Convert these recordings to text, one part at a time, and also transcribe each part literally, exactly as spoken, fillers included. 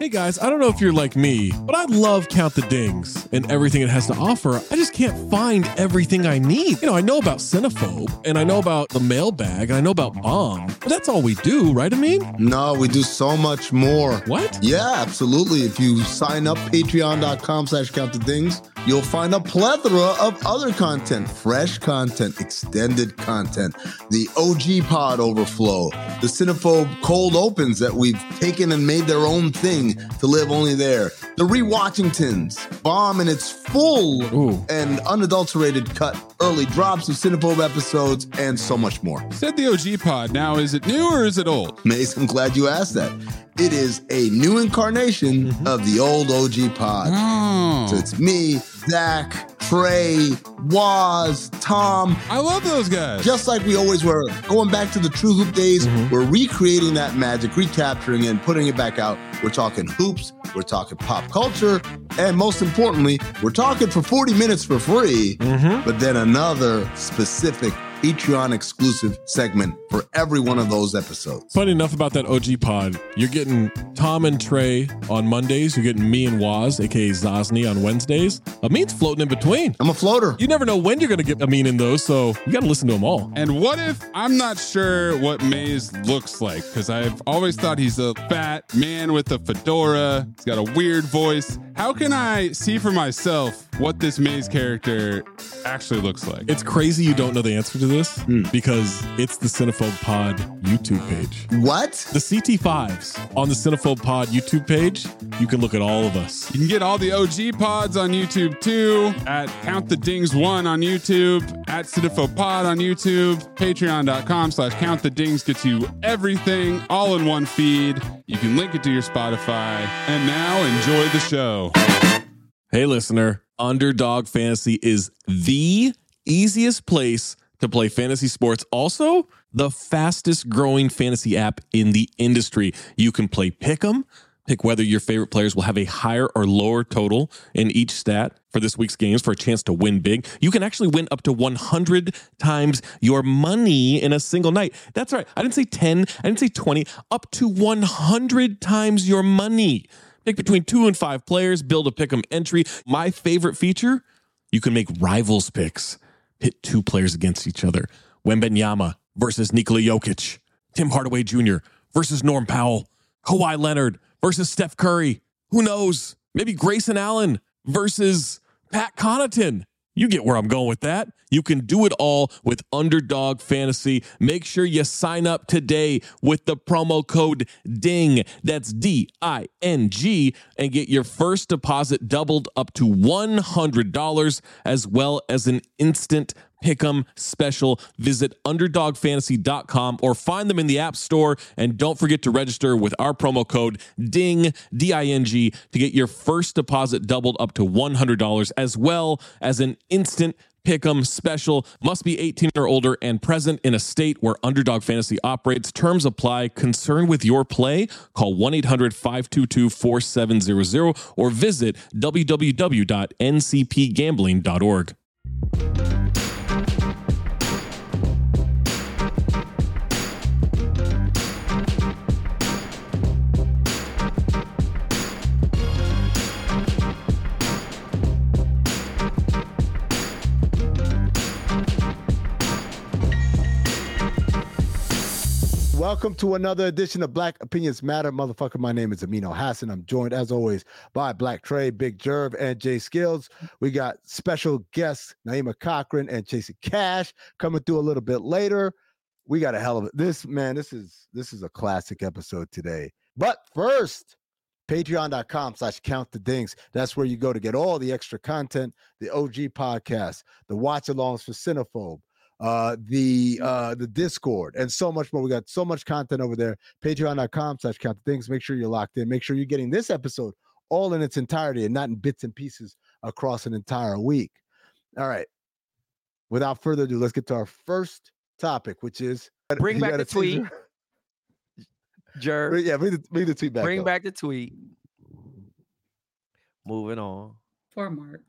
Hey guys, I don't know if you're like me, but I love Count the Dings and everything it has to offer. I just can't find everything I need. You know, I know about Cinephobe, and I know about the mailbag, and I know about Bomb, but that's all we do, right, Amin? No, we do so much more. What? Yeah, absolutely. If you sign up, patreon.com slash count the dings, you'll find a plethora of other content, fresh content, extended content, the O G pod overflow, the Cinephobe cold opens that we've taken and made their own thing to live only there, the Rewatchingtons, Bomb in its full Ooh. and unadulterated cut, early drops of Cinephobe episodes, and so much more. Said the O G pod. Now, is it new or is it old? Mace, I'm glad you asked that. It is a new incarnation mm-hmm. of the old O G pod. Oh. So it's me, Zach, Trey, Waz, Tom. I love those guys. Just like we always were. Going back to the True Hoop days, mm-hmm. we're recreating that magic, recapturing it, and putting it back out. We're talking hoops, we're talking pop culture, and most importantly, we're talking for forty minutes for free, mm-hmm. but then another specific Patreon exclusive segment for every one of those episodes. Funny enough about that O G pod, you're getting Tom and Trey on Mondays. You're getting me and Waz, aka Zosny, on Wednesdays. Amin's floating in between. I'm a floater. You never know when you're going to get Amin in those, so you got to listen to them all. And what if I'm not sure what Maze looks like? Because I've always thought he's a fat man with a fedora. He's got a weird voice. How can I see for myself what this Maze character actually looks like? It's crazy you don't know the answer to this mm. because it's the Cinephobe Pod YouTube page. What? The C T fives on the Cinephobe Pod YouTube page. You can look at all of us. You can get all the O G pods on YouTube too, at Count the Dings one on YouTube, at Cinephobe Pod on YouTube, patreon.com slash Count the Dings gets you everything all in one feed. You can link it to your Spotify. And now enjoy the show. Hey listener, Underdog Fantasy is the easiest place to play fantasy sports. Also, the fastest growing fantasy app in the industry. You can play Pick'em, pick whether your favorite players will have a higher or lower total in each stat for this week's games for a chance to win big. You can actually win up to one hundred times your money in a single night. That's right. I didn't say ten. I didn't say twenty. Up to one hundred times your money. Pick between two and five players. Build a Pick'em entry. My favorite feature, you can make rivals picks. Pit two players against each other. Wembanyama versus Nikola Jokic. Tim Hardaway Junior versus Norm Powell. Kawhi Leonard versus Steph Curry. Who knows? Maybe Grayson Allen versus Pat Connaughton. You get where I'm going with that. You can do it all with Underdog Fantasy. Make sure you sign up today with the promo code DING. That's D I N G, and get your first deposit doubled up to one hundred dollars, as well as an instant Pick'em special. Visit underdog fantasy dot com or find them in the App Store. And don't forget to register with our promo code DING, D I N G, to get your first deposit doubled up to one hundred dollars, as well as an instant Pick'em special. Must be eighteen or older and present in a state where Underdog Fantasy operates. Terms apply. Concerned with your play? Call one eight hundred five two two four seven zero zero or visit w w w dot n c p gambling dot org. Welcome to another edition of Black Opinions Matter. Motherfucker, my name is Amino Hassan. I'm joined, as always, by Black Trey, Big Jerv, and Jay Skills. We got special guests, Naima Cochran and Chasey Cash, coming through a little bit later. We got a hell of it. This, man, this is this is a classic episode today. But first, patreon.com slash count the dings. That's where you go to get all the extra content, the O G podcast, the watch-alongs for Cinephobe, uh the uh the Discord, and so much more. We got so much content over there. Patreon.com slash count the things. Make sure you're locked in. Make sure you're getting this episode all in its entirety and not in bits and pieces across an entire week. All right, without further ado, let's get to our first topic, which is bring back the tweet. Jerv. Yeah, bring the, bring the tweet back. Bring up. back the tweet. Moving on. Poor Mark.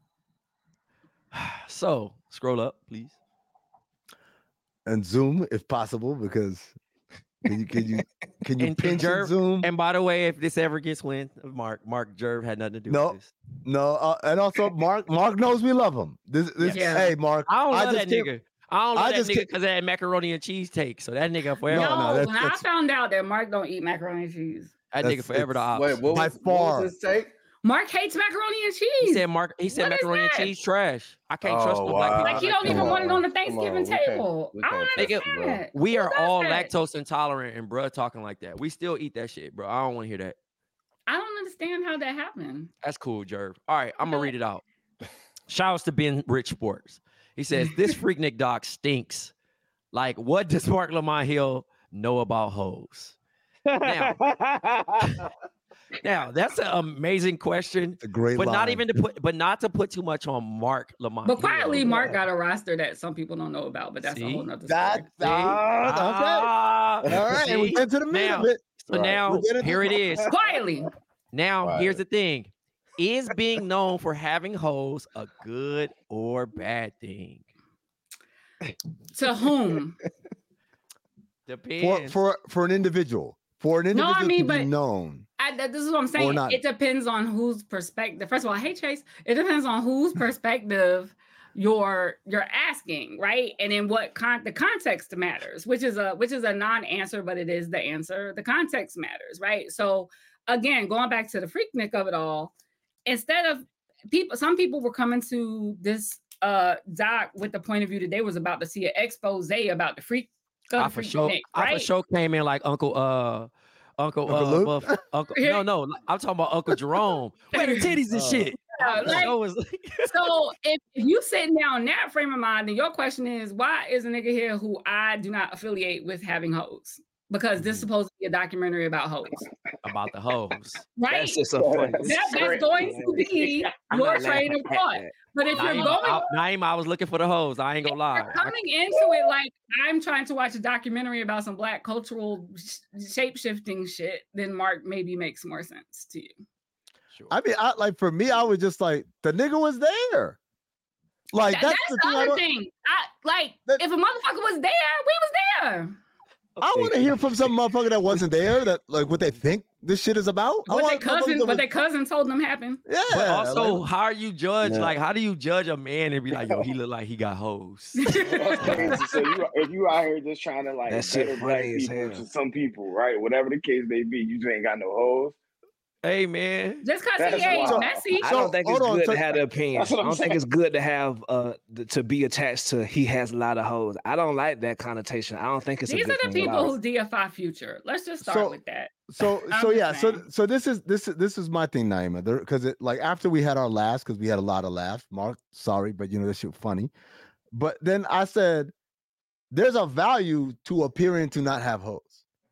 So scroll up, please. And zoom if possible, because Can you can you can you And- and pinch Jerv- and zoom? And by the way, if this ever gets wind of Mark, Mark Jerv had nothing to do No. with this. No, uh, and also Mark. Mark knows we love him. This, this, Yeah. hey, Mark. I don't I love just that can't- nigga. I don't love I that just nigga can't- because of that macaroni and cheese take. So that nigga forever. No, No, no, that's- when I that's- found out that Mark don't eat macaroni and cheese, that that's- nigga forever the it's- ops. Wait, what By was, what far. was his take? Mark hates macaroni and cheese. He said Mark. He said What is macaroni and that? cheese trash. I can't trust Oh, no black people. wow. like he like don't that. even Come want it on, on the come Thanksgiving on, we can't- table. we I can't don't trust you, understand bro. it. We Who are does all that? lactose intolerant and bruh talking like that. We still eat that shit, bro. I don't want to hear that. I don't understand how that happened. That's cool, Jerv. All right, I'm gonna read it out. Shouts to Ben Rich Sports. He says this Freaknik doc stinks. Like, what does Mark Lamont Hill know about hoes? Now, now that's an amazing question, It's a great but not line. even to put, but not to put too much on Mark Lamont. But Hill. quietly, Mark got a roster that some people don't know about, but that's See? a whole nother That, story. See? ah, okay. Ah, All right, and we see? get to the meat Now- of it. So Right. now We'll get into here it is. Quietly. Now Right. here's the thing: is being known for having hoes a good or bad thing? To whom? For Depends. for for an individual, for an No, I individual mean, to be but- known. I, that- this is what I'm saying. not. It depends on whose perspective. First of all, hey Chase. It depends on whose perspective you're you're asking, right? And then what con the context matters, which is a which is a non-answer, but it is the answer. The context matters, right? So again, going back to the Freaknik of it all, instead of people, some people were coming to this uh doc with the point of view that they was about to see an expose about the freak. of I the for sure, Freaknik, I for right? sure came in like Uncle uh Uncle Uncle uh Luke? Buff- Uncle no no I'm talking about Uncle Jerome. Where the titties and Uh, shit. Yeah, I for like- sure was like- So if, if you sitting down in that frame of mind, then your question is, why is a nigga here who I do not affiliate with having hoes? Because this is supposed to be a documentary about hoes, about the hoes. right? That's just a funny. That, that's going to be I'm your not train laughing of at thought. that. But if you're Naima, going, I, Naima, I was looking for the hoes. I ain't gonna lie. you're coming into it like I'm trying to watch a documentary about some black cultural shape shifting shit, then Mark maybe makes more sense to you. Sure. I mean, I like for me, I was just like the nigga was there. Like That- that's, that's the the thing. I, other don't- thing. I like That- if a motherfucker was there, we was there. I want to hear from some motherfucker that wasn't there. That like what they think this shit is about. I What they want motherfuckers cousin, that what was- they cousin told them happened. yeah. But also, like- how are you judge? Yeah. Like, how do you judge a man and be like, yo, he look like he got hoes? That's crazy. So you, if you out here just trying to like That shit better black funny as people hell. to some people, right? Whatever the case may be, you just ain't got no hoes. Hey, man. Just because That's he ain't wild. messy. I So, don't think it's hold on, good so- to have the opinion. That's I what I'm don't think saying. it's good to have uh th- to be attached to he has a lot of hoes. I don't like that connotation. I don't think it's These a good are the thing at people all. who deify Future. Let's just start So- with that. So I'm so just yeah, so saying. so this is this is this is my thing, Naima. Because it like after we had our laughs, because we had a lot of laughs. Mark, sorry, but you know this shit funny. But then I said, there's a value to appearing to not have hoes.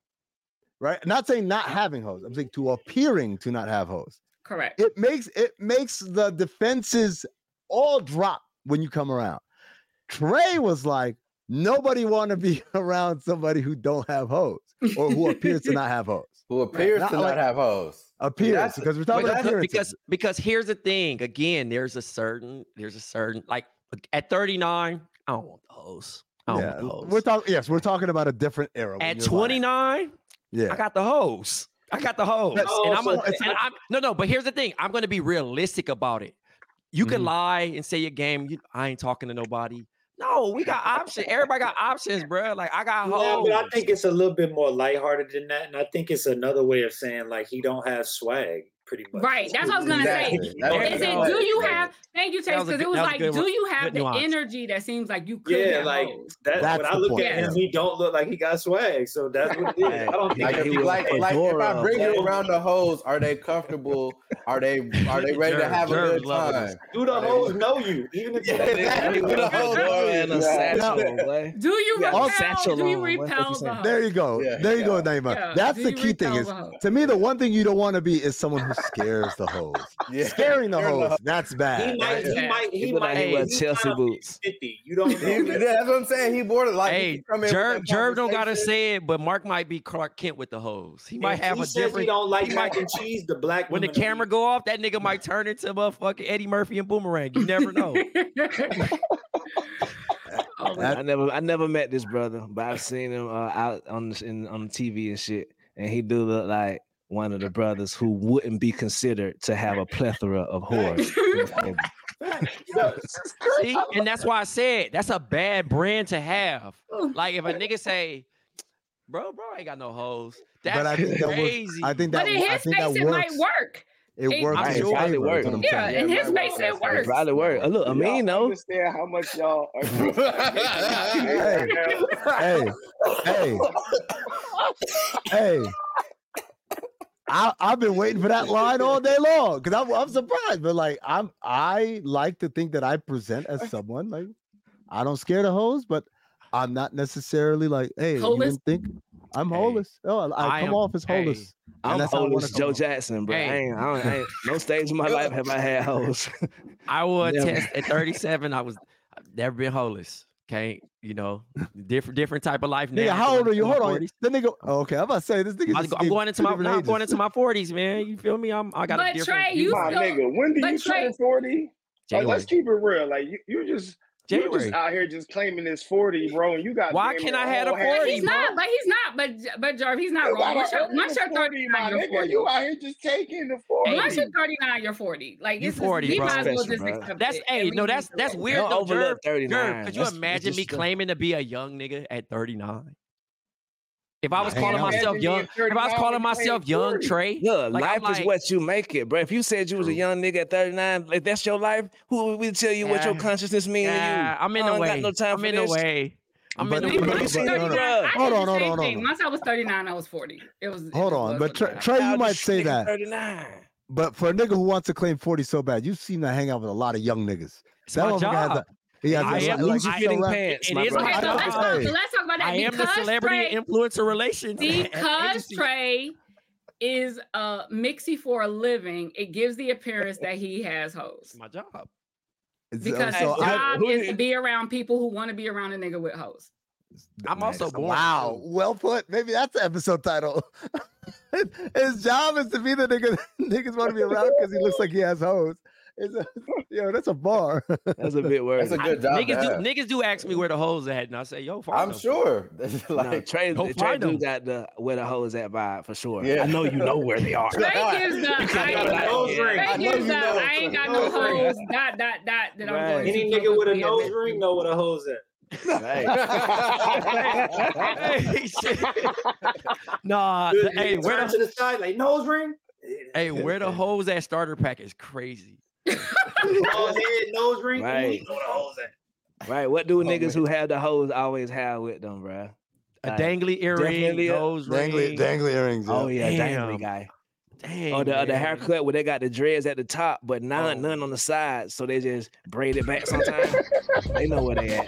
Right? Not saying not having hoes. I'm saying to appearing to not have hoes. Correct. It makes it makes the defenses all drop when you come around. Trey was like, nobody want to be around somebody who don't have hoes or who appears to not have hoes. Who appears Not to like- not have hoes. Appears That's- because we're talking But about that's- appearances. because because here's the thing. Again, there's a certain there's a certain like at thirty-nine, I don't want the hoes. I don't yeah, want the hoes. we're talking. Yes, we're talking about a different era. when At you're like- twenty-nine, yeah, I got the hoes. I got the hoes. That's- and I'm, so a, it's and I'm no no. But here's the thing. I'm going to be realistic about it. You can Mhm. lie and say your game. You, I ain't talking to nobody. No, we got options. Everybody got options, bro. Like I got Yeah, hoes. but I think it's a little bit more lighthearted than that, and I think it's another way of saying like he don't have swag, pretty much. Right. That's what I was gonna say. Exactly. That's Yeah, Is what it, I'm no, do saying. you have? Thank you, That Chase. was a Because it good- was that was a like, good do one. you have Good the nuance. energy that seems like you could Yeah, have like hoes? that. That's When I the look point, at him, yeah. he don't look like he got swag. So that's what it is. I don't think Like, that if he you, was like, like if I bring you around the hoes, are they comfortable? Are they are they ready to Jerv- have a Jerv good loving time? this. Do the hoes know you? Even if Yeah, you exactly. Do the hoes know you? and a Yeah. satchel, boy. Do you Yeah, repel? satchel Do you on, what- what repel you the saying? hoes? there you go. Yeah, there you go, yeah. Naima. Yeah, That's do the you key thing. repel Is the hoes? to me the one thing you don't want to be is someone who scares the hoes. Yeah. Scaring the Scaring the hoes. That's bad. He might, he Yeah. might, he He look like might. he wear he Chelsea might be boots. fifty. You don't He- know. yeah, that's what I'm saying. He border like he Hey, could come in with Jerv, that Jerv don't gotta conversation. say it, but Mark might be Clark Kent with the hoes. He might If have he a says different. He don't like he mac might- and cheese. The black when the women will camera be- go off, that nigga might turn into motherfucking Eddie Murphy and Boomerang. You never know. Oh always. I never, I never met this brother, but I've seen him uh, out on the, in, on the T V and shit, and he do look like one of the brothers who wouldn't be considered to have a plethora of whores. See, and that's why I said that's a bad brand to have. Like if a nigga say, "Bro, bro, I ain't got no hoes," that's But I think that crazy. was, I think that, But in I his think face, that it works. might work. It It- works. I'm in sure his it favor, works. is what I'm Yeah, saying. in his right, face, right. it works. Probably work. Uh, look, I mean, Y'all though. understand how much y'all are. Hey, hey, hey. I, I've been waiting for that line all day long because I'm, I'm surprised, but like I'm, I like to think that I present as someone like I don't scare the hoes, but I'm not necessarily like, hey, you Holeless? didn't think I'm Hey, holeless. Oh, I, I I come am- off as hey, holeless. And I'm that's how I wanna homeless, come Joe off. Jackson, bro. I Hey. ain't, I don't, I ain't, no stage in my life have I had hoes. I will Never. attest at thirty-seven. I was I've never been holeless. Can't you know different different type of life now. Nigga, how going old are you? into my Hold on. forties. The nigga. Oh, okay, I'm about to say this nigga. I'm, just I'm gave going into two my different now I'm going ages. into my forties, man. You feel me? I'm I got a But different Trey, view. you My still- nigga, when do but you Trey- turn forty? Like, let's January. keep it real. Like you, you just you January. just out here just claiming this forty, bro, and you got. Why damn can't near I have a whole half- But forty, he's bro? not. But he's not. But but Jarv, he's not You wrong. gotta Once you're, earn once the you're forty, thirty-nine, my you're nigga. forty. You out here just taking the forty. Once you're thirty-nine, you're forty. Like You it's forty, we bro. might as well Special, just bro. accept That's it hey, and no, leave that's it that's alone. weird Don't though, overlook Jerv. thirty-nine. Jerv, could you That's- imagine that's me just a- claiming to be a young nigga at thirty-nine? If I was Hang calling out. myself Imagine young, being if I was thirty-nine calling and myself claiming young forty. Trey, Look, like, I'm life is like- what you make it, bro. If you said you was a young nigga at thirty-nine, if that's your life, who will tell you what your Yeah. consciousness mean yeah, to you? I'm in I the don't way. got no time I'm for in this. the way. I'm But- in Me, the but- way. when I but- was no, no, no. thirty-nine, I Hold did on, the hold same on, hold thing. on. Once I was thirty-nine, I was forty. It was. it Hold just on, was but what Trey, it was. Trey, you might Childish say nigga, that, thirty-nine. but for a nigga who wants to claim forty so bad, you seem to hang out with a lot of young niggas. It's That my motherfucker has job. a- He has I a, am- like, Loosey I- fitting I- pants, it my is brother. my Okay, so job. let's talk. Hey. So let's talk about that. I am the Because celebrity Trey, influencer relations because agency. Trey is a mixie for a living, it gives the appearance that he has hoes. It's my job. It's- Because so his I- job who is did- to be around people who want to be around a nigga with hoes. I'm also Nice. born. Wow, too. well put. Maybe that's the episode title. His job is to be the nigga niggas want to be around because he looks like he has hoes. It's a, yo, that's a bar. That's a bit wordy. That's a I- good job. to niggas do have. niggas do ask me where the hoes at, and I say, "Yo, find I'm them." sure. That's No, like, Trey, Go Trey find do 'em. got the where the hoes at vibe for sure. Yeah. I know you know where they are. Trey gives the I, got a nose Trey ring. I know gives you the know. I ain't got no Nose ring. hoes. Dot dot dot. That I'm Right. going Any to nigga with a publicly nose admit ring to. know what a hoe's at. Right. Hey, shit. Nah, the- hey, where Turn to the the side like nose ring. hey, where the hoes at starter pack is crazy. Bald head, nose ring. Right. You know what a hoe's at. Right. What do Oh, niggas man. who have the hoes always have with them, bro? A Like, dangly earring, definitely a- nose dangly, ring. dangly earrings. Oh yeah. yeah, Damn. dangly guy. Dang, Or the, or the man. haircut where they got the dreads at the top, but none, Oh. none on the sides, so they just braid it back sometimes. They know where they at.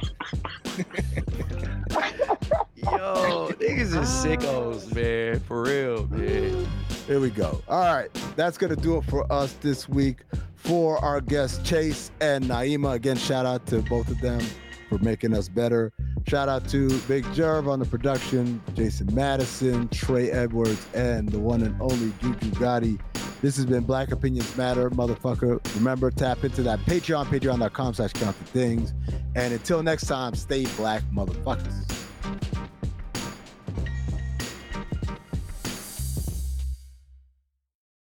Yo, niggas is sickos, man. For real, man. Here we go. All right, that's gonna do it for us this week. For our guests Chase and Naima, again, shout out to both of them for making us better. Shout out to Big Jerv on the production, Jason Madison, Trey Edwards, and the one and only Juju Gotti. This has been Black Opinions Matter, motherfucker. Remember, tap into that Patreon, patreon dot com slash count the things. And until next time, stay black, motherfuckers.